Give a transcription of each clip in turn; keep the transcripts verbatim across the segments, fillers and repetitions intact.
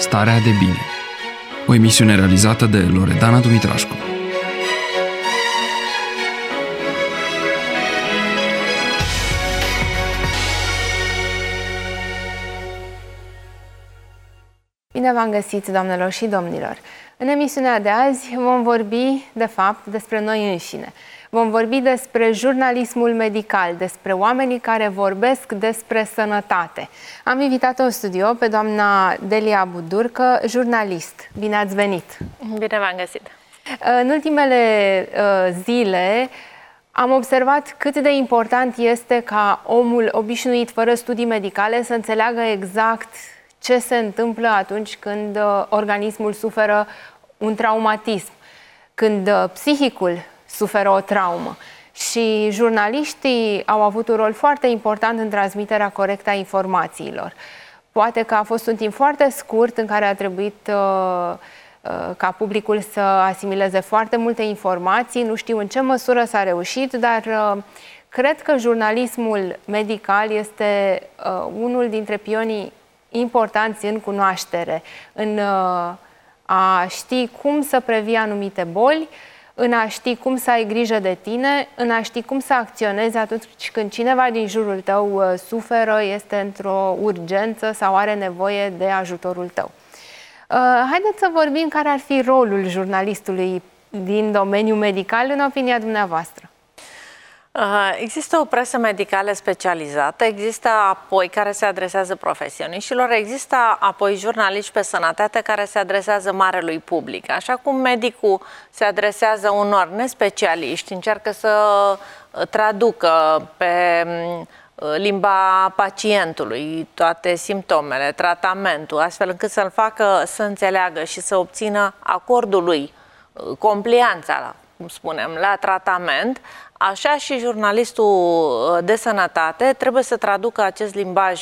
Starea de bine. O emisiune realizată de Loredana Dumitrașcu. Bine v-am găsit, doamnelor și domnilor! În emisiunea de azi vom vorbi, de fapt, despre noi înșine. Vom vorbi despre jurnalismul medical, despre oamenii care vorbesc despre sănătate. Am invitat-o în studio pe doamna Delia Budurcă, jurnalist. Bine ați venit! Bine v-am găsit! În ultimele uh, zile am observat cât de important este ca omul obișnuit, fără studii medicale, să înțeleagă exact ce se întâmplă atunci când uh, organismul suferă un traumatism, când uh, psihicul suferă o traumă. Și jurnaliștii au avut un rol foarte important în transmiterea corectă a informațiilor. Poate că a fost un timp foarte scurt în care a trebuit uh, uh, ca publicul să asimileze foarte multe informații. Nu știu în ce măsură s-a reușit, dar uh, cred că jurnalismul medical este uh, unul dintre pionii importanți în cunoaștere, în uh, a ști cum să previi anumite boli, în a ști cum să ai grijă de tine, în a ști cum să acționezi atunci când cineva din jurul tău uh, suferă, este într-o urgență sau are nevoie de ajutorul tău. Uh, haideți să vorbim care ar fi rolul jurnalistului din domeniul medical, în opinia dumneavoastră. Există o presă medicală specializată, există apoi care se adresează profesioniștilor, există apoi jurnaliști pe sănătate care se adresează marelui public. Așa cum medicul se adresează unor nespecialiști, încearcă să traducă pe limba pacientului toate simptomele, tratamentul, astfel încât să-l facă să înțeleagă și să obțină acordul lui, complianța, cum spunem, la tratament. Așa și jurnalistul de sănătate trebuie să traducă acest limbaj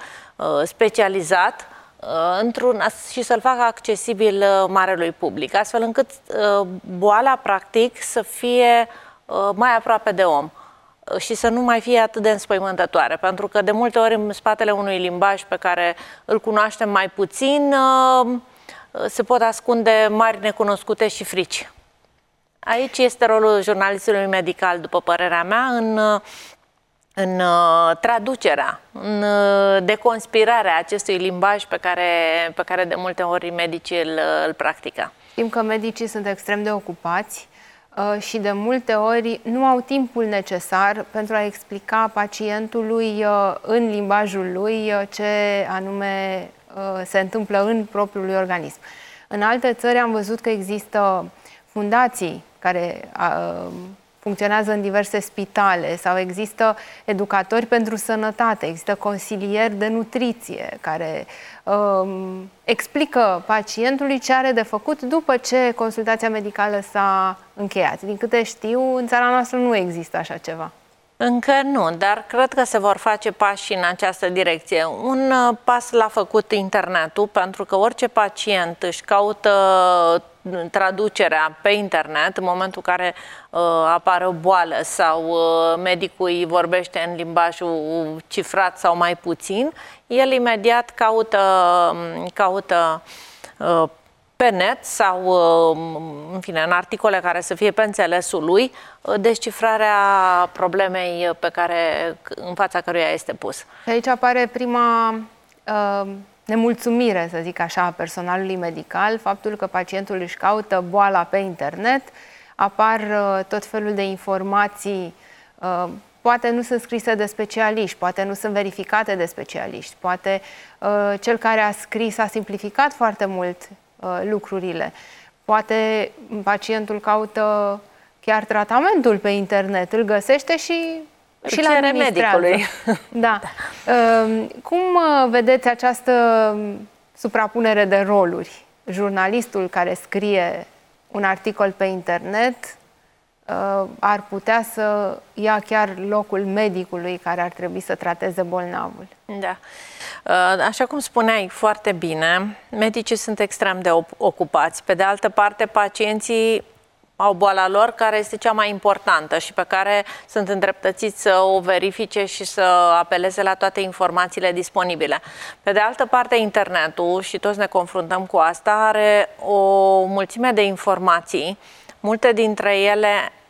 specializat într-un, și să-l facă accesibil marelui public, astfel încât boala, practic, să fie mai aproape de om și să nu mai fie atât de înspăimântătoare, pentru că de multe ori în spatele unui limbaj pe care îl cunoaștem mai puțin se pot ascunde mari necunoscute și frici. Aici este rolul jurnalistului medical, după părerea mea, în, în traducerea, în deconspirarea acestui limbaj pe care, pe care de multe ori medicii îl, îl practică. Știm că medicii sunt extrem de ocupați uh, și de multe ori nu au timpul necesar pentru a explica pacientului uh, în limbajul lui uh, ce anume uh, se întâmplă în propriul lui organism. În alte țări am văzut că există fundații care uh, funcționează în diverse spitale sau există educatori pentru sănătate, există consilieri de nutriție care uh, explică pacientului ce are de făcut după ce consultația medicală s-a încheiat. Din câte știu, în țara noastră nu există așa ceva. Încă nu, dar cred că se vor face pași în această direcție. Un pas l-a făcut internetul, pentru că orice pacient își caută traducerea pe internet în momentul în care uh, apare o boală sau uh, medicul îi vorbește în limbajul cifrat sau mai puțin, el imediat caută, caută uh, pe net sau, în fine, în articole care să fie pe înțelesul lui, descifrarea problemei pe care, în fața căruia este pus. Aici apare prima uh, nemulțumire, să zic așa, a personalului medical, faptul că pacientul își caută boala pe internet, apar uh, tot felul de informații, uh, poate nu sunt scrise de specialiști, poate nu sunt verificate de specialiști, poate uh, cel care a scris a simplificat foarte mult lucrurile. Poate pacientul caută chiar tratamentul pe internet, îl găsește și, și la medicului. Da. Cum vedeți această suprapunere de roluri? Jurnalistul care scrie un articol pe internet ar putea să ia chiar locul medicului care ar trebui să trateze bolnavul. Da. Așa cum spuneai foarte bine, medicii sunt extrem de ocupați. Pe de altă parte, pacienții au boala lor, care este cea mai importantă și pe care sunt îndreptățiți să o verifice și să apeleze la toate informațiile disponibile. Pe de altă parte, internetul, și toți ne confruntăm cu asta, are o mulțime de informații, multe dintre ele,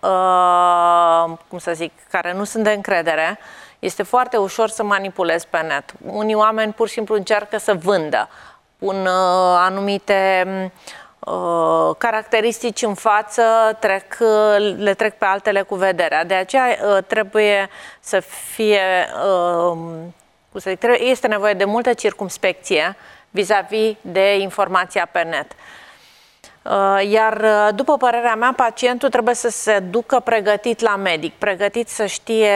uh, cum să zic, care nu sunt de încredere. Este foarte ușor să manipulezi pe net. Unii oameni pur și simplu încearcă să vândă, pun uh, anumite uh, caracteristici în față, trec, uh, le trec pe altele cu vederea. De aceea uh, trebuie să fie, uh, cum să zic, trebuie, este nevoie de multă circumspecție vis-a-vis de informația pe net. Iar, după părerea mea, pacientul trebuie să se ducă pregătit la medic, pregătit să știe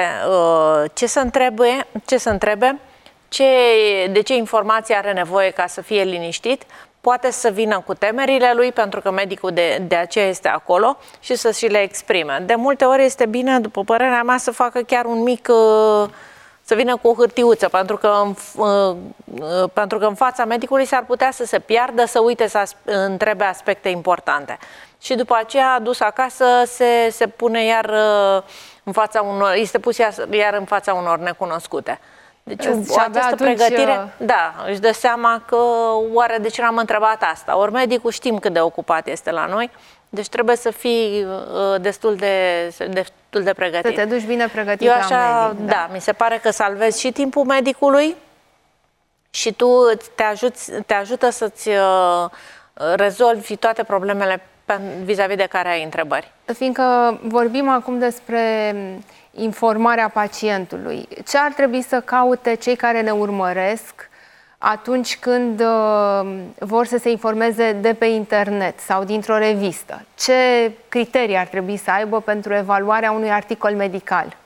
ce să întrebe, ce să întrebe, ce, de ce informații are nevoie ca să fie liniștit, poate să vină cu temerile lui, pentru că medicul de, de aceea este acolo, și să și le exprime. De multe ori este bine, după părerea mea, să facă chiar un mic... să vină cu o hârtiuță, pentru că, în, pentru că în fața medicului s-ar putea să se piardă, să uite să întrebe aspecte importante. Și după aceea, dus acasă, se, se pune iar în fața unor, este pus iar, iar în fața unor necunoscute. Deci o această atunci... pregătire, da, își dă seama că oare de ce n-am întrebat asta? Ori medicul știm cât de ocupat este la noi, deci trebuie să fii uh, destul, de, destul de pregătit. Să te duci bine pregătit. Eu așa, la medic. Da, da, mi se pare că salvezi și timpul medicului și tu te, ajuți, te ajută să-ți uh, rezolvi toate problemele vis-a-vis de care ai întrebări. Fiindcă vorbim acum despre informarea pacientului, ce ar trebui să caute cei care ne urmăresc atunci când uh, vor să se informeze de pe internet sau dintr-o revistă? Ce criterii ar trebui să aibă pentru evaluarea unui articol medical?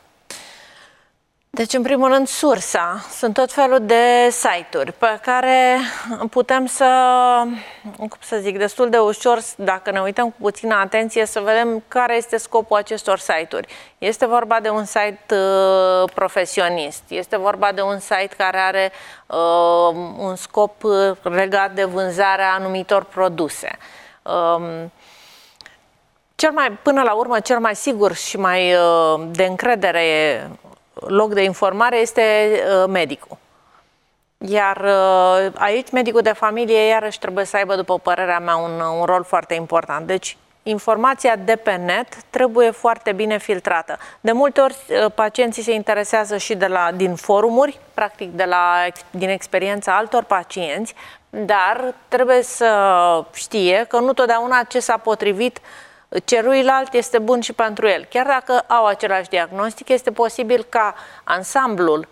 Deci, în primul rând, sursa. Sunt tot felul de site-uri pe care putem să, cum să zic, destul de ușor, dacă ne uităm cu puțină atenție, să vedem care este scopul acestor site-uri. Este vorba de un site uh, profesionist, este vorba de un site care are uh, un scop legat de vânzarea anumitor produse. Um, cel mai, până la urmă, cel mai sigur și mai uh, de încredere loc de informare este uh, medicul. Iar uh, aici medicul de familie iarăși trebuie să aibă, după părerea mea, un, un rol foarte important. Deci informația de pe net trebuie foarte bine filtrată. De multe ori uh, pacienții se interesează și de la, din forumuri, practic de la, din experiența altor pacienți, dar trebuie să știe că nu totdeauna ce s-a potrivit celuilalt este bun și pentru el. Chiar dacă au același diagnostic, este posibil ca ansamblul,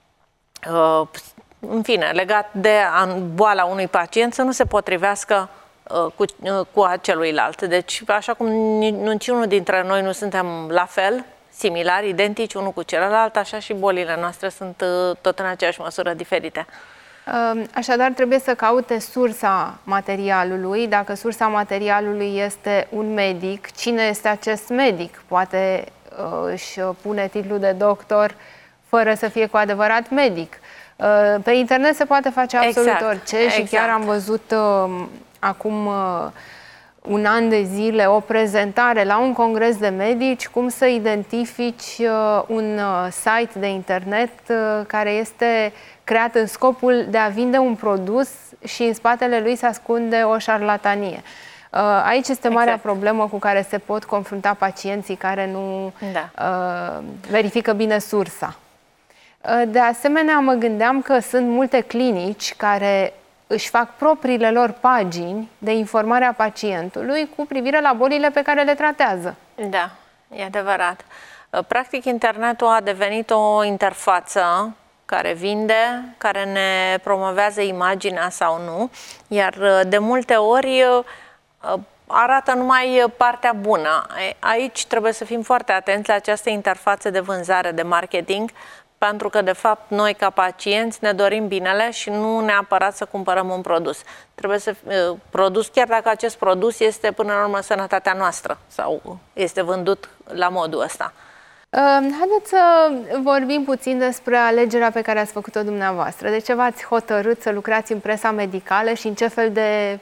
în fine, legat de boala unui pacient, să nu se potrivească cu, cu a celuilalt. Deci, așa cum niciunul dintre noi nu suntem la fel, similari, identici unul cu celălalt, așa și bolile noastre sunt tot în aceeași măsură diferite. Așadar, trebuie să caute sursa materialului. Dacă sursa materialului este un medic, cine este acest medic? Poate uh, își pune titlul de doctor fără să fie cu adevărat medic. Uh, pe internet se poate face absolut exact. orice și exact. chiar am văzut uh, acum uh, un an de zile o prezentare la un congres de medici cum să identifici uh, un uh, site de internet uh, care este creat în scopul de a vinde un produs și în spatele lui se ascunde o șarlatanie. Aici este marea exact. problemă cu care se pot confrunta pacienții care nu da. uh, verifică bine sursa. De asemenea, mă gândeam că sunt multe clinici care își fac propriile lor pagini de informare a pacientului cu privire la bolile pe care le tratează. Da, e adevărat. Practic, internetul a devenit o interfață care vinde, care ne promovează imaginea sau nu, iar de multe ori arată numai partea bună. Aici trebuie să fim foarte atenți la această interfață de vânzare, de marketing, pentru că, de fapt, noi, ca pacienți, ne dorim binele și nu neapărat să cumpărăm un produs. Trebuie să produs, chiar dacă acest produs este, până la urmă, sănătatea noastră sau este vândut la modul ăsta. Haideți să vorbim puțin despre alegerea pe care ați făcut-o dumneavoastră. De ce v-ați hotărât să lucrați în presa medicală și în ce fel de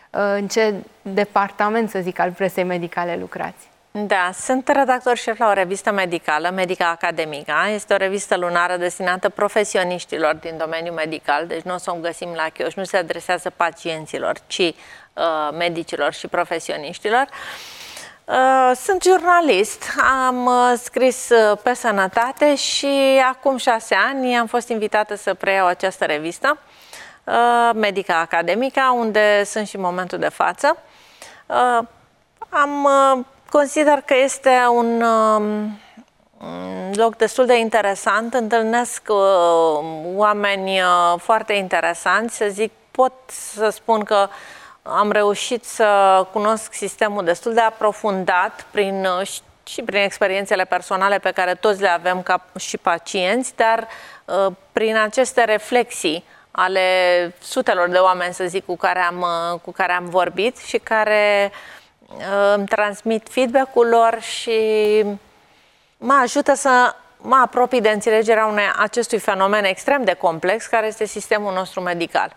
în ce departament, să zic, al presei medicale lucrați? Da, sunt redactor șef la o revistă medicală, Medica Academica. Este o revistă lunară destinată profesioniștilor din domeniul medical, deci nu o să o găsim la chioș, nu se adresează pacienților, ci uh, medicilor și profesioniștilor. Uh, sunt jurnalist, am uh, scris uh, pe sănătate și acum șase ani am fost invitată să preiau această revistă, uh, Medica Academica, unde sunt și în momentul de față. Uh, am... Uh, Consider că este un uh, loc destul de interesant, întâlnesc uh, oameni uh, foarte interesanți, să zic, pot să spun că am reușit să cunosc sistemul destul de aprofundat prin, uh, și prin experiențele personale pe care toți le avem ca și pacienți, dar uh, prin aceste reflexii ale sutelor de oameni, să zic, cu care am, uh, cu care am vorbit și care îmi transmit feedback-ul lor și mă ajută să mă apropii de înțelegerea unei, acestui fenomen extrem de complex, care este sistemul nostru medical.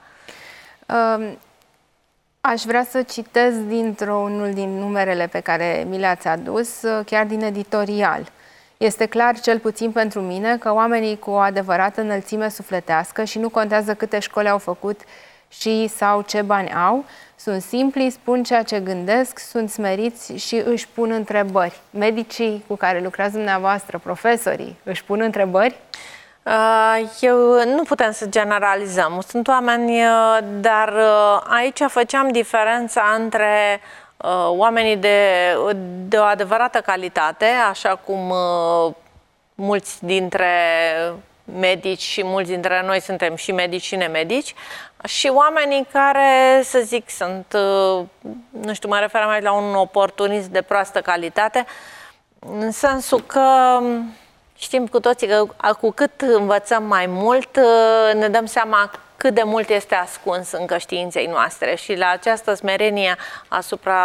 Aș vrea să citez dintr-unul din numerele pe care mi le-ați adus, chiar din editorial. Este clar, cel puțin pentru mine, că oamenii cu o adevărată înălțime sufletească, și nu contează câte școli au făcut și sau ce bani au, sunt simpli, spun ceea ce gândesc, sunt smeriți și își pun întrebări. Medicii cu care lucrați dumneavoastră, profesorii, își pun întrebări? Eu nu putem să generalizăm. Sunt oameni, dar aici făceam diferența între oamenii de, de o adevărată calitate, așa cum mulți dintre medici și mulți dintre noi suntem și medici și nemedici, și oamenii care, să zic, sunt, nu știu, mă refer mai la un oportunism de proastă calitate, în sensul că știm cu toții că cu cât învățăm mai mult, ne dăm seama cât de mult este ascuns încă științei noastre, și la această smerenie asupra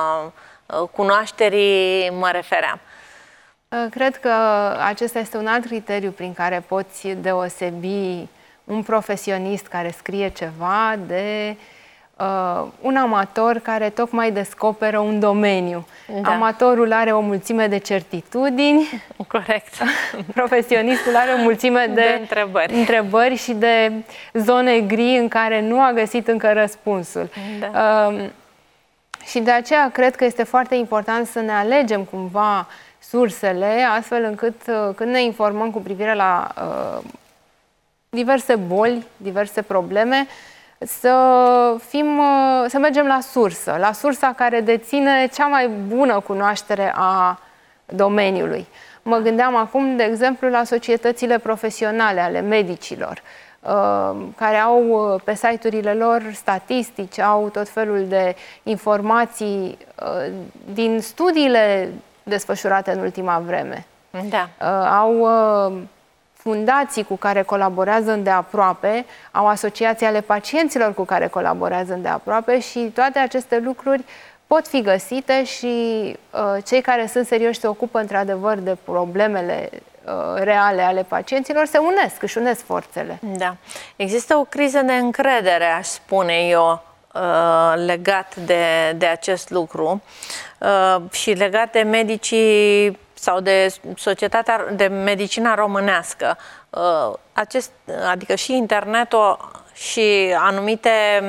cunoașterii mă refeream. Cred că acesta este un alt criteriu prin care poți deosebi un profesionist care scrie ceva de uh, un amator care tocmai descoperă un domeniu. Da. Amatorul are o mulțime de certitudini. Corect. Profesionistul are o mulțime de, de întrebări. întrebări și de zone gri în care nu a găsit încă răspunsul. Da. Uh, și de aceea cred că este foarte important să ne alegem cumva sursele, astfel încât uh, când ne informăm cu privire la uh, diverse boli, diverse probleme, să fim, uh, să mergem la sursă, la sursa care deține cea mai bună cunoaștere a domeniului. Mă gândeam acum, de exemplu, la societățile profesionale ale medicilor, uh, care au pe site-urile lor statistici, au tot felul de informații uh, din studiile desfășurate în ultima vreme. Da. Uh, au uh, fundații cu care colaborează îndeaproape, au asociații ale pacienților cu care colaborează îndeaproape, și toate aceste lucruri pot fi găsite și uh, cei care sunt serioși, se ocupă într-adevăr de problemele uh, reale ale pacienților, se unesc, își unesc forțele. Da. Există o criză de încredere, aș spune eu, legat de, de acest lucru și legat de medicii sau de societatea de medicina românească. Acest, adică și internetul și anumite,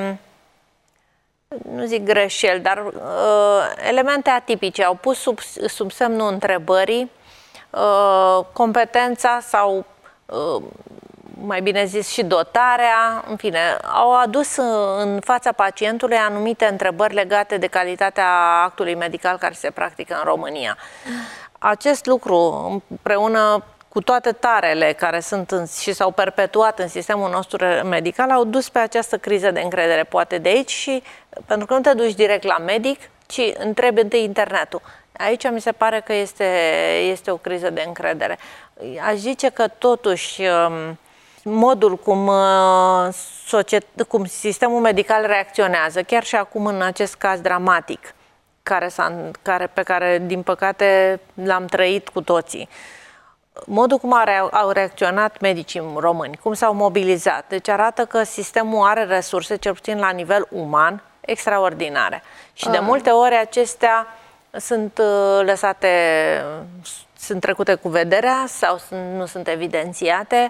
nu zic greșeli, dar elemente atipice au pus sub, sub semnul întrebării competența sau, mai bine zis, și dotarea, în fine, au adus în fața pacientului anumite întrebări legate de calitatea actului medical care se practică în România. Acest lucru, împreună cu toate tarele care sunt în, și s-au perpetuat în sistemul nostru medical, au dus pe această criză de încredere, poate de aici, și pentru că nu te duci direct la medic, ci întrebi întâi internetul. Aici mi se pare că este, este o criză de încredere. Aș zice că totuși modul cum, societ, cum sistemul medical reacționează, chiar și acum în acest caz dramatic, care care, pe care, din păcate, l-am trăit cu toții, modul cum au reacționat medicii români, cum s-au mobilizat, deci arată că sistemul are resurse, cel puțin la nivel uman, extraordinare. Și de multe ori acestea sunt lăsate, sunt trecute cu vederea sau nu sunt evidențiate.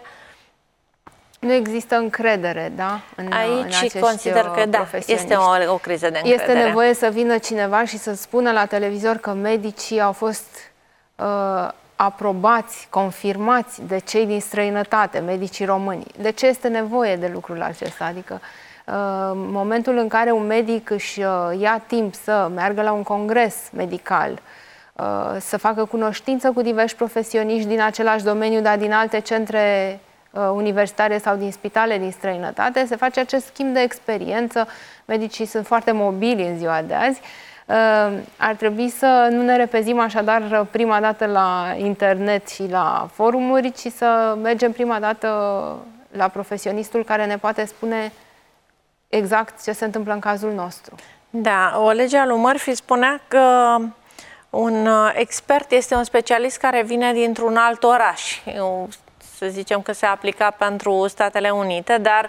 Nu există încredere, da? În, Aici în consider că da, este o, o criză de încredere. Este nevoie să vină cineva și să spună la televizor că medicii au fost uh, aprobați, confirmați de cei din străinătate, medicii români. De ce este nevoie de lucrul acesta? Adică în momentul în care un medic își ia timp să meargă la un congres medical, să facă cunoștință cu diversi profesioniști din același domeniu, dar din alte centre universitare sau din spitale din străinătate, se face acest schimb de experiență. Medicii sunt foarte mobili în ziua de azi. Ar trebui să nu ne repezim așadar prima dată la internet și la forumuri, ci să mergem prima dată la profesionistul care ne poate spune exact ce se întâmplă în cazul nostru. Da, o lege a lui Murphy spunea că un expert este un specialist care vine dintr-un alt oraș. Eu, să zicem că se aplica pentru Statele Unite, dar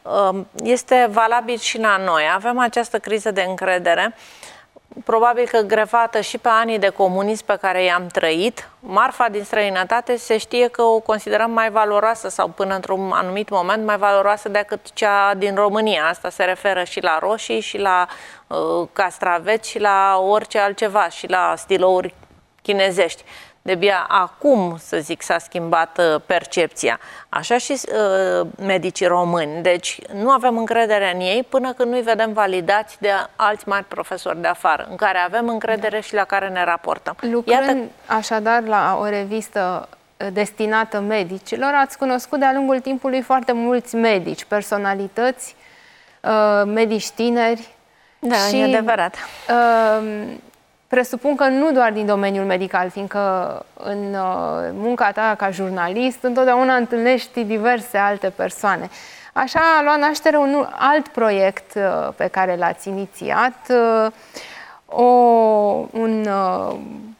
este valabil și la noi. Avem această criză de încredere, probabil că grevată și pe anii de comunism pe care i-am trăit. Marfa din străinătate se știe că o considerăm mai valoroasă sau până într-un anumit moment mai valoroasă decât cea din România. Asta se referă și la roșii, și la uh, castraveți, și la orice altceva, și la stilouri chinezești. De-abia acum, să zic, s-a schimbat uh, percepția. Așa și uh, medicii români. Deci nu avem încredere în ei până când nu-i vedem validați de alți mari profesori de afară, în care avem încredere, da, și la care ne raportăm. Lucrând Iată... așadar la o revistă destinată medicilor, ați cunoscut de-a lungul timpului foarte mulți medici, personalități, uh, medici tineri. Da, și, e adevărat. Uh, Presupun că nu doar din domeniul medical, fiindcă în uh, munca ta ca jurnalist întotdeauna întâlnești diverse alte persoane. Așa a luat naștere un alt proiect uh, pe care l-ați inițiat, uh, o, un, uh,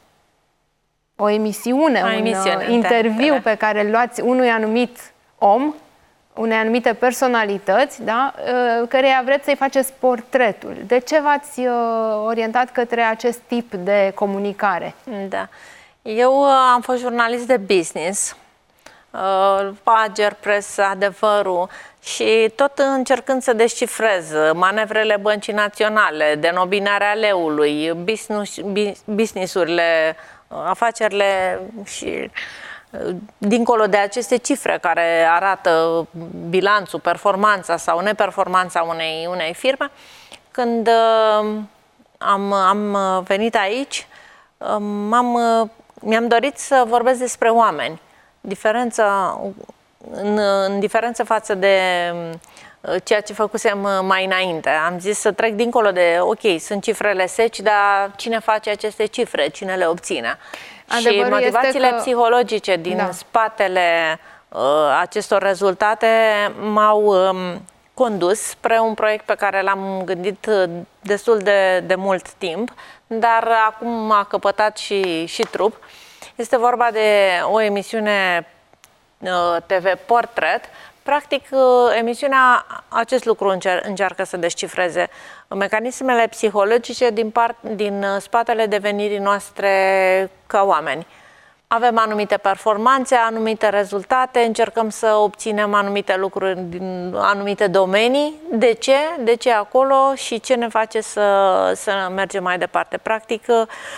o emisiune, o un emisiune, uh, interviu pe care îl luați unui anumit om, unei anumite personalități, da, căreia vreți să-i faceți portretul. De ce v-ați orientat către acest tip de comunicare? Da. Eu am fost jurnalist de business, Pager, Press, Adevărul, și tot încercând să descifrez manevrele Băncii Naționale, denobinarea leului, business-urile, afacerile și... dincolo de aceste cifre care arată bilanțul, performanța sau neperformanța unei, unei firme, când uh, am, am venit aici, uh, mi-am dorit să vorbesc despre oameni. Diferența, în, în diferență față de uh, ceea ce făcusem mai înainte. Am zis să trec dincolo de, ok, sunt cifrele seci, dar cine face aceste cifre, cine le obține? Adevărul și motivațiile că... psihologice din da. spatele uh, acestor rezultate m-au um, condus spre un proiect pe care l-am gândit destul de, de mult timp, dar acum a căpătat și, și trup. Este vorba de o emisiune uh, T V Portret. Practic, emisiunea acest lucru încer încearcă să descifreze mecanismele psihologice din, part, din spatele devenirii noastre ca oameni. Avem anumite performanțe, anumite rezultate, încercăm să obținem anumite lucruri din anumite domenii. De ce? De ce acolo și ce ne face să, să mergem mai departe? Practic,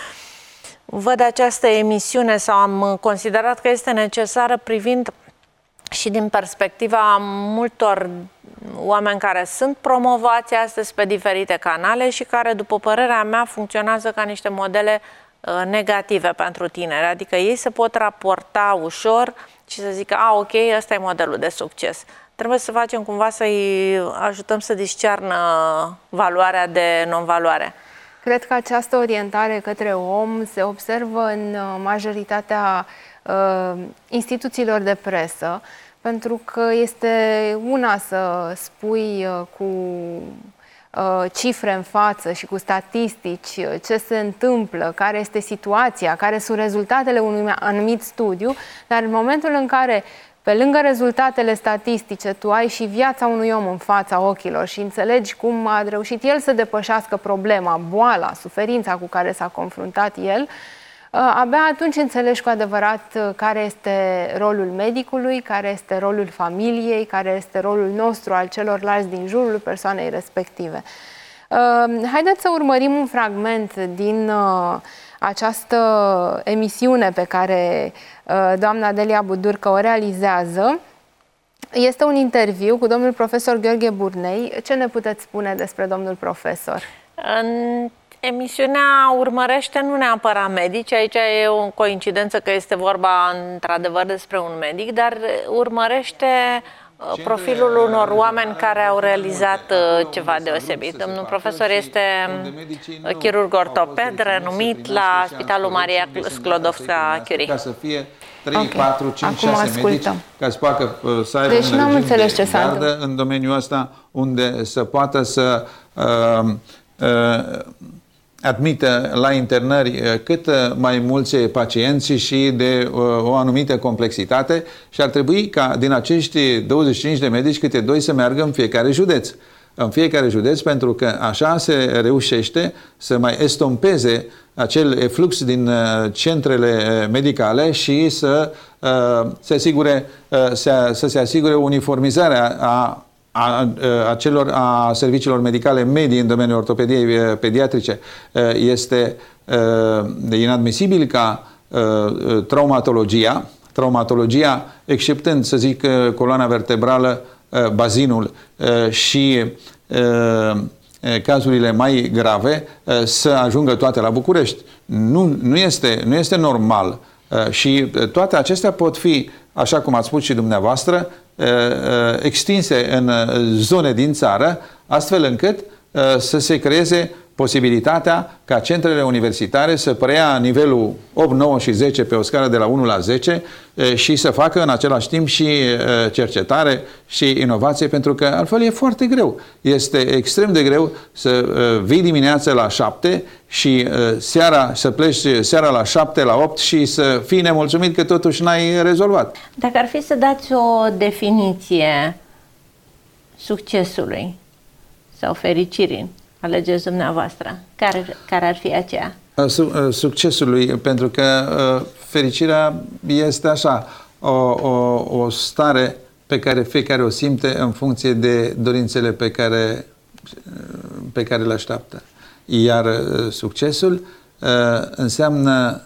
văd această emisiune sau am considerat că este necesară privind și din perspectiva multor oameni care sunt promovați astăzi pe diferite canale și care, după părerea mea, funcționează ca niște modele uh, negative pentru tineri. Adică ei se pot raporta ușor și să zică, a, ok, ăsta e modelul de succes. Trebuie să facem cumva să-i ajutăm să discearnă valoarea de non-valoare. Cred că această orientare către om se observă în majoritatea uh, instituțiilor de presă, pentru că este una să spui uh, cu uh, cifre în față și cu statistici ce se întâmplă, care este situația, care sunt rezultatele unui anumit studiu, dar în momentul în care pe lângă rezultatele statistice, tu ai și viața unui om în fața ochilor și înțelegi cum a reușit el să depășească problema, boala, suferința cu care s-a confruntat el, abia atunci înțelegi cu adevărat care este rolul medicului, care este rolul familiei, care este rolul nostru al celorlalți din jurul persoanei respective. Haideți să urmărim un fragment din această emisiune pe care doamna Delia Budurcă o realizează. Este un interviu cu domnul profesor Gheorghe Burnei. Ce ne puteți spune despre domnul profesor? În emisiunea urmărește nu neapărat medici, aici e o coincidență că este vorba într-adevăr despre un medic, dar urmărește profilul unor oameni care au realizat ceva deosebit. Domnul profesor este chirurg ortoped renumit la Spitalul Maria Sklodowska-Curie. Ca să fie trei, patru, cinci, șase medici, ca să facă să aibă deci un regim de de gardă în domeniul ăsta, unde să poată să uh, uh, admită la internări cât mai mulți pacienți și de uh, o anumită complexitate și ar trebui ca din acești douăzeci și cinci de medici câte doi să meargă în fiecare județ. În fiecare județ, pentru că așa se reușește să mai estompeze acel eflux din uh, centrele medicale și să, uh, se asigure, uh, să, să se asigure uniformizarea a A, a, celor, a serviciilor medicale medii în domeniul ortopediei pediatrice. Este inadmisibil ca traumatologia, traumatologia, exceptând, să zic, coloana vertebrală, bazinul și cazurile mai grave, să ajungă toate la București. Nu, nu, este, nu este normal. Și toate acestea pot fi, așa cum ați spus și dumneavoastră, extinse în zone din țară, astfel încât să se creeze posibilitatea ca centrele universitare să preia nivelul opt, nouă și zece pe o scară de la unu la zece și să facă în același timp și cercetare și inovație, pentru că altfel e foarte greu. Este extrem de greu să vii dimineața la șapte și seara, să pleci seara la șapte, la opt și să fii nemulțumit că totuși n-ai rezolvat. Dacă ar fi să dați o definiție succesului sau fericirii, alegeți dumneavoastră. Care, care ar fi aceea? Succesului, pentru că fericirea este așa, o, o, o stare pe care fiecare o simte în funcție de dorințele pe care, pe care le așteaptă. Iar succesul înseamnă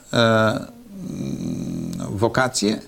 vocație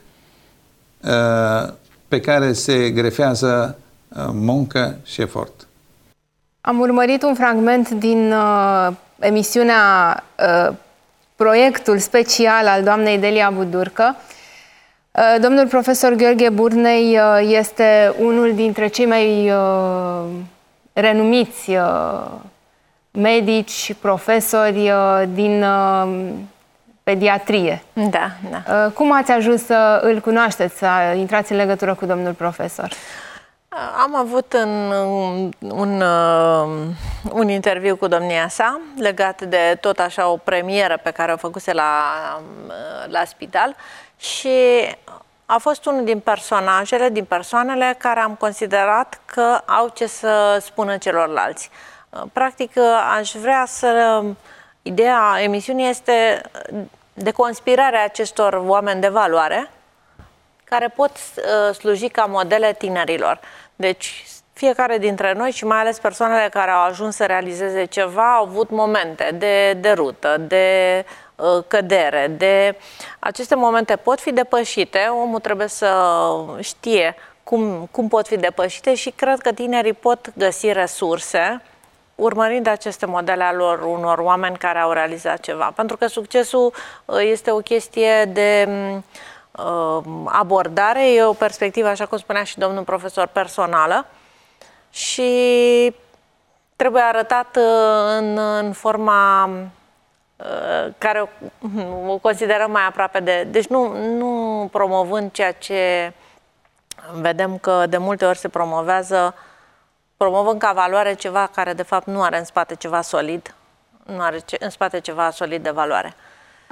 pe care se grefează muncă și efort. Am urmărit un fragment din uh, emisiunea uh, Proiectul special al doamnei Delia Budurcă. Uh, domnul profesor Gheorghe Burnei uh, este unul dintre cei mai uh, renumiți uh, medici, profesori uh, din uh, pediatrie. Da, da. Uh, cum ați ajuns să îl cunoașteți, să intrați în legătură cu domnul profesor? Am avut în, un, un interviu cu domnia sa legat de tot așa o premieră pe care o făcuse la, la spital și a fost unul din personajele, din persoanele care am considerat că au ce să spună celorlalți. Practic, aș vrea să... Ideea emisiunii este de conspirarea acestor oameni de valoare care pot uh, sluji ca modele tinerilor. Deci, fiecare dintre noi și mai ales persoanele care au ajuns să realizeze ceva au avut momente de derută, de uh, cădere, de... Aceste momente pot fi depășite, omul trebuie să știe cum, cum pot fi depășite și cred că tinerii pot găsi resurse urmărind aceste modele ale lor, unor oameni care au realizat ceva. Pentru că succesul uh, este o chestie de... abordare, e o perspectivă, așa cum spunea și domnul profesor, personală și trebuie arătat în, în forma care o considerăm mai aproape de... Deci nu, nu promovând ceea ce vedem că de multe ori se promovează, promovând ca valoare ceva care de fapt nu are în spate ceva solid, nu are în spate ceva solid de valoare.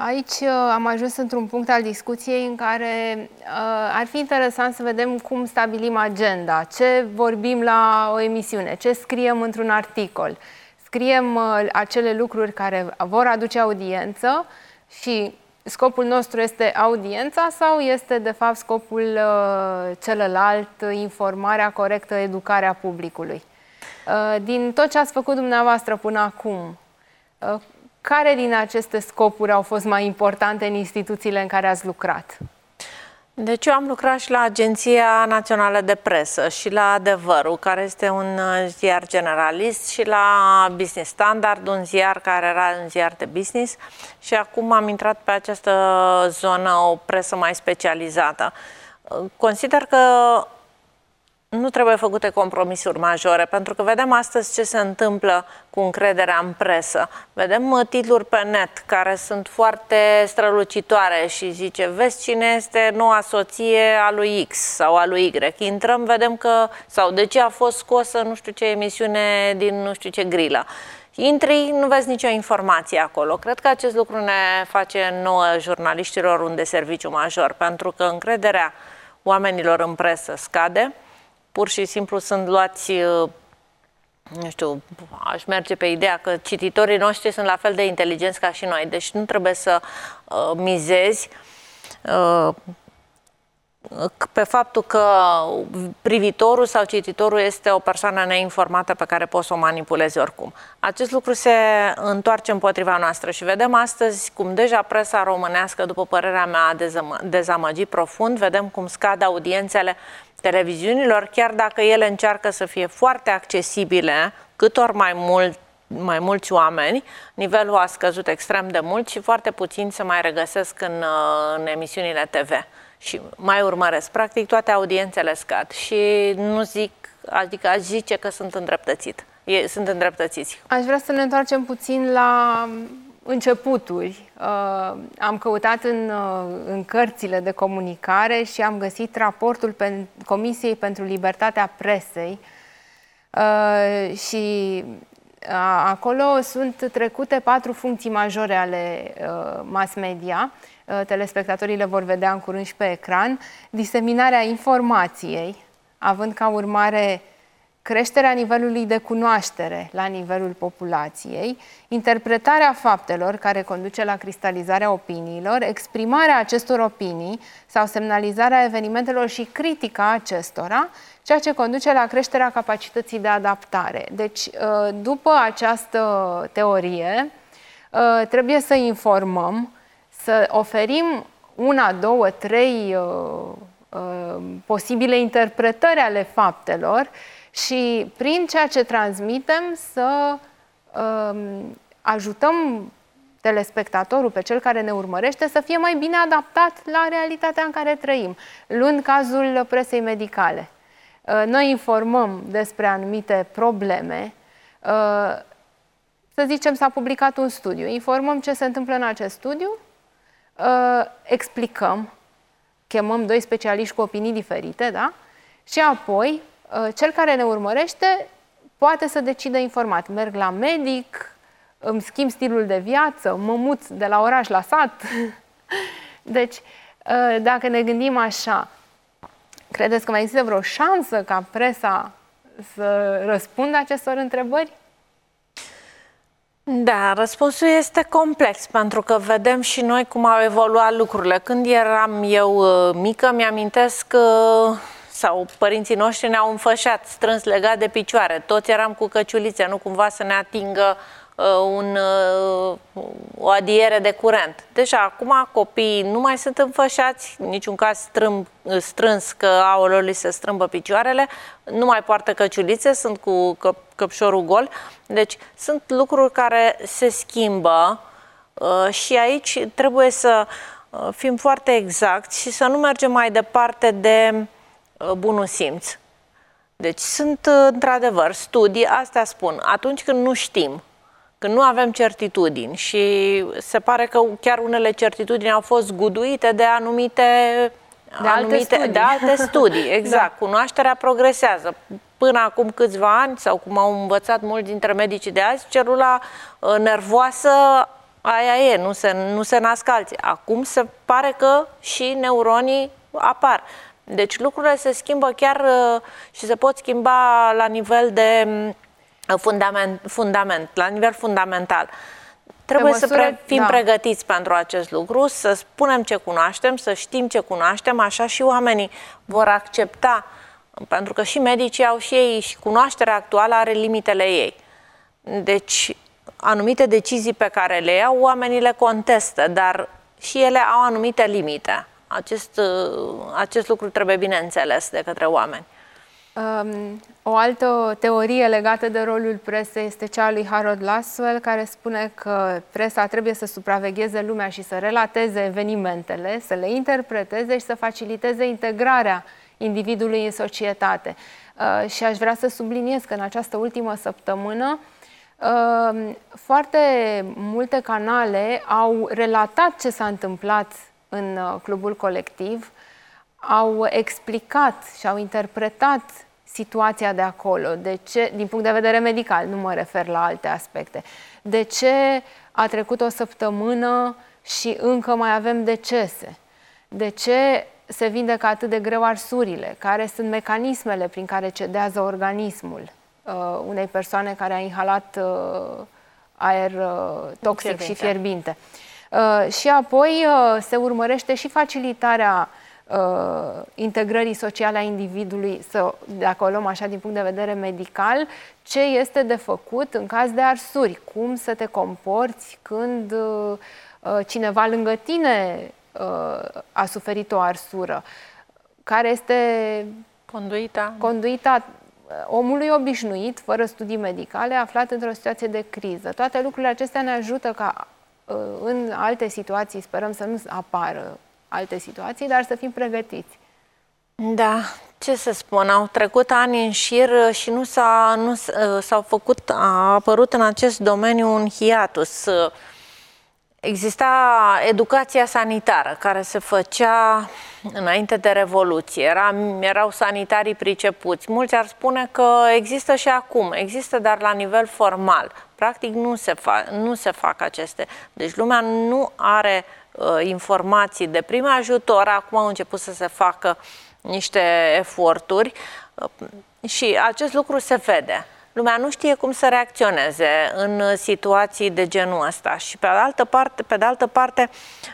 Aici am ajuns într-un punct al discuției în care uh, ar fi interesant să vedem cum stabilim agenda, ce vorbim la o emisiune, ce scriem într-un articol. Scriem uh, acele lucruri care vor aduce audiență și scopul nostru este audiența sau este de fapt scopul uh, celălalt, informarea corectă, educarea publicului. Uh, din tot ce ați făcut dumneavoastră până acum, uh, care din aceste scopuri au fost mai importante în instituțiile în care ați lucrat? Deci eu am lucrat și la Agenția Națională de Presă și la Adevărul, care este un ziar generalist, și la Business Standard, un ziar care era un ziar de business, și acum am intrat pe această zonă, o presă mai specializată. Consider că nu trebuie făcute compromisuri majore, pentru că vedem astăzi ce se întâmplă cu încrederea în presă. Vedem titluri pe net care sunt foarte strălucitoare și zice, vezi cine este noua soție a lui X sau a lui Y. Intrăm, vedem că, sau de ce a fost scosă nu știu ce emisiune din nu știu ce grilă. Intri, nu vezi nicio informație acolo. Cred că acest lucru ne face nouă jurnaliștilor un deserviciu major, pentru că încrederea oamenilor în presă scade. Pur și simplu sunt luați, nu știu, aș merge pe ideea că cititorii noștri sunt la fel de inteligenți ca și noi, deci nu trebuie să uh, mizezi uh, pe faptul că privitorul sau cititorul este o persoană neinformată pe care poți să o manipulezi oricum. Acest lucru se întoarce împotriva noastră și vedem astăzi cum deja presa românească, după părerea mea, a dezamăgit profund. Vedem cum scad audiențele televiziunilor, chiar dacă ele încearcă să fie foarte accesibile cât ori mai mult, mai mulți oameni, nivelul a scăzut extrem de mult și foarte puțini se mai regăsesc în, în emisiunile T V. Și mai urmăresc. Practic toate audiențele scad și nu zic, adică aș zice că sunt îndreptățit. E, sunt îndreptățiți. Aș vrea să ne întoarcem puțin la începuturi. Uh, am căutat în, uh, în cărțile de comunicare și am găsit raportul pe, Comisiei pentru Libertatea Presei uh, și uh, acolo sunt trecute patru funcții majore ale uh, mass media. Uh, telespectatorii le vor vedea în curând și pe ecran. Diseminarea informației, având ca urmare creșterea nivelului de cunoaștere la nivelul populației, interpretarea faptelor care conduce la cristalizarea opiniilor, exprimarea acestor opinii sau semnalizarea evenimentelor și critica acestora, ceea ce conduce la creșterea capacității de adaptare. Deci, după această teorie, trebuie să informăm, să oferim una, două, trei posibile interpretări ale faptelor și prin ceea ce transmitem să um, ajutăm telespectatorul, pe cel care ne urmărește, să fie mai bine adaptat la realitatea în care trăim. Luând cazul presei medicale. Uh, noi informăm despre anumite probleme. Uh, să zicem, s-a publicat un studiu. Informăm ce se întâmplă în acest studiu, uh, explicăm, chemăm doi specialiști cu opinii diferite, da? Și apoi cel care ne urmărește poate să decidă informat. Merg la medic, îmi schimb stilul de viață, mă mut de la oraș la sat. Deci, dacă ne gândim așa, credeți că mai există vreo șansă ca presa să răspundă acestor întrebări? Da, răspunsul este complex, pentru că vedem și noi cum au evoluat lucrurile. Când eram eu mică, mi-amintesc că sau părinții noștri ne-au înfășat, strâns legat de picioare. Toți eram cu căciulițe, nu cumva să ne atingă uh, un, uh, o adiere de curent. Deja acum copiii nu mai sunt înfășați, în niciun caz strâmb, strâns că aoleu li se strâmbă picioarele, nu mai poartă căciulițe, sunt cu căp căpșorul gol. Deci sunt lucruri care se schimbă uh, și aici trebuie să uh, fim foarte exacti și să nu mergem mai departe de bunul simț. Deci sunt, într-adevăr, studii, astea spun, atunci când nu știm, când nu avem certitudini și se pare că chiar unele certitudini au fost guduite de anumite, de anumite, alte studii, de alte studii exact. Da. Cunoașterea progresează. Până acum câțiva ani, sau cum au învățat mulți dintre medicii de azi, celula nervoasă aia e, nu se, nu se nasc alții. Acum se pare că și neuronii apar. Deci lucrurile se schimbă chiar și se pot schimba la nivel de fundament, fundament la nivel fundamental. Trebuie măsură, să pre fim da. pregătiți pentru acest lucru, să spunem ce cunoaștem, să știm ce cunoaștem, așa și oamenii vor accepta, pentru că și medicii au și ei, și cunoașterea actuală are limitele ei. Deci, anumite decizii pe care le iau, oamenii le contestă, dar și ele au anumite limite. Acest, acest lucru trebuie bine înțeles de către oameni. Um, o altă teorie legată de rolul presei este cea a lui Harold Lasswell, care spune că presa trebuie să supravegheze lumea și să relateze evenimentele, să le interpreteze și să faciliteze integrarea individului în societate. Uh, și aș vrea să subliniez că în această ultimă săptămână uh, foarte multe canale au relatat ce s-a întâmplat în uh, Clubul Colectiv, au explicat și au interpretat situația de acolo, de ce, din punct de vedere medical, nu mă refer la alte aspecte, de ce a trecut o săptămână și încă mai avem decese, de ce se vindecă atât de greu arsurile, care sunt mecanismele prin care cedează organismul uh, unei persoane care a inhalat uh, aer uh, toxic fierbinte. și fierbinte. Uh, și apoi uh, se urmărește și facilitarea uh, integrării sociale a individului, să, dacă o luăm așa din punct de vedere medical, ce este de făcut în caz de arsuri, cum să te comporți când uh, cineva lângă tine uh, a suferit o arsură, care este conduita, conduita omului obișnuit, fără studii medicale, aflat într-o situație de criză. Toate lucrurile acestea ne ajută ca în alte situații, sperăm să nu apară alte situații, dar să fim pregătiți. Da, ce să spun, au trecut ani în șir și nu s-a, nu s-au făcut, a apărut în acest domeniu un hiatus. Exista educația sanitară care se făcea înainte de Revoluție, Era, erau sanitarii pricepuți. Mulți ar spune că există și acum, există, dar la nivel formal. Practic nu se, fa, nu se fac aceste. Deci lumea nu are uh, informații de prim ajutor, acum au început să se facă niște eforturi uh, și acest lucru se vede. Lumea nu știe cum să reacționeze în situații de genul ăsta și pe de altă parte, pe de altă parte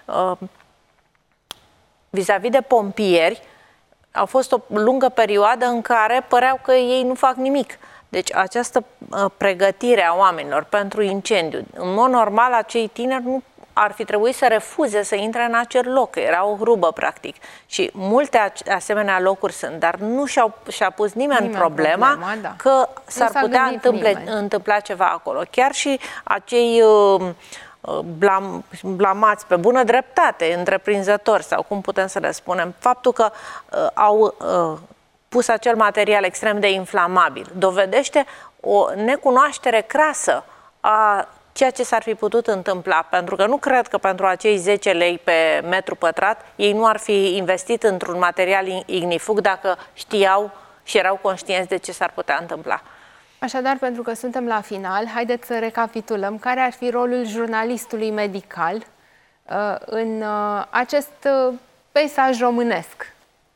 vis-a-vis de pompieri, a fost o lungă perioadă în care păreau că ei nu fac nimic. Deci această pregătire a oamenilor pentru incendiu, în mod normal acei tineri nu ar fi trebuit să refuze să intre în acel loc, era o hrubă practic. Și multe asemenea locuri sunt, dar nu și-a și pus nimeni, nimeni problema, problema da. că s-ar putea întâmple, întâmpla ceva acolo. Chiar și acei uh, blam, blamați pe bună dreptate, întreprinzători sau cum putem să le spunem, faptul că uh, au uh, pus acel material extrem de inflamabil dovedește o necunoaștere crasă a ceea ce s-ar fi putut întâmpla, pentru că nu cred că pentru acei zece lei pe metru pătrat ei nu ar fi investit într-un material ignifug dacă știau și erau conștienți de ce s-ar putea întâmpla. Așadar, pentru că suntem la final, haideți să recapitulăm care ar fi rolul jurnalistului medical uh, în uh, acest uh, peisaj românesc.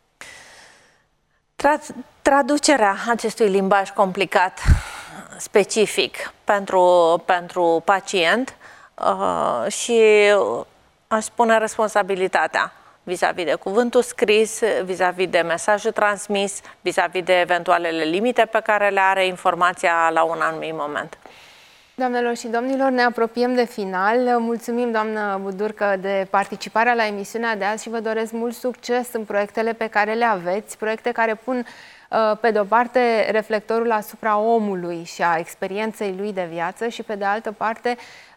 Tra traducerea acestui limbaj complicat specific pentru, pentru pacient uh, și aș spune responsabilitatea vis-a-vis de cuvântul scris, vis-a-vis de mesajul transmis, vis-a-vis de eventualele limite pe care le are informația la un anumit moment. Doamnelor și domnilor, ne apropiem de final. Mulțumim, doamnă Budurcă, de participarea la emisiunea de azi și vă doresc mult succes în proiectele pe care le aveți, proiecte care pun pe de o parte reflectorul asupra omului și a experienței lui de viață și pe de altă parte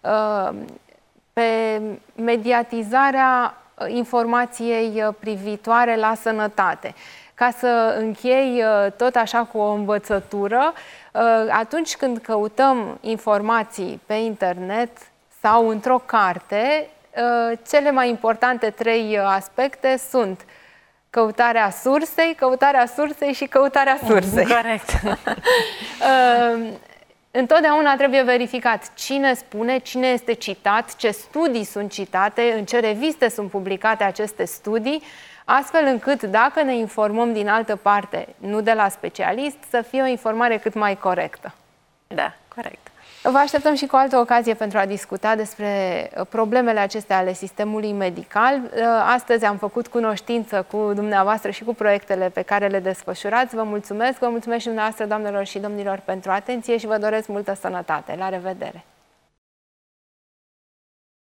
pe mediatizarea informației privitoare la sănătate. Ca să închei tot așa cu o învățătură, atunci când căutăm informații pe internet sau într-o carte, cele mai importante trei aspecte sunt căutarea sursei, căutarea sursei și căutarea sursei. Corect. întotdeauna trebuie verificat cine spune, cine este citat, ce studii sunt citate, în ce reviste sunt publicate aceste studii, astfel încât dacă ne informăm din altă parte, nu de la specialist, să fie o informare cât mai corectă. Da, corect. Vă așteptăm și cu altă ocazie pentru a discuta despre problemele acestea ale sistemului medical. Astăzi am făcut cunoștință cu dumneavoastră și cu proiectele pe care le desfășurați. Vă mulțumesc, vă mulțumesc și dumneavoastră, doamnelor și domnilor, pentru atenție și vă doresc multă sănătate. La revedere!